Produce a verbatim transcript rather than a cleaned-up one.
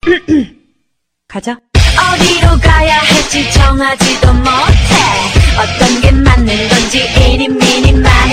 가자. 어디로 가야 할지 정하지도 못해. 어떤 게 맞는 건지 이니 미니 말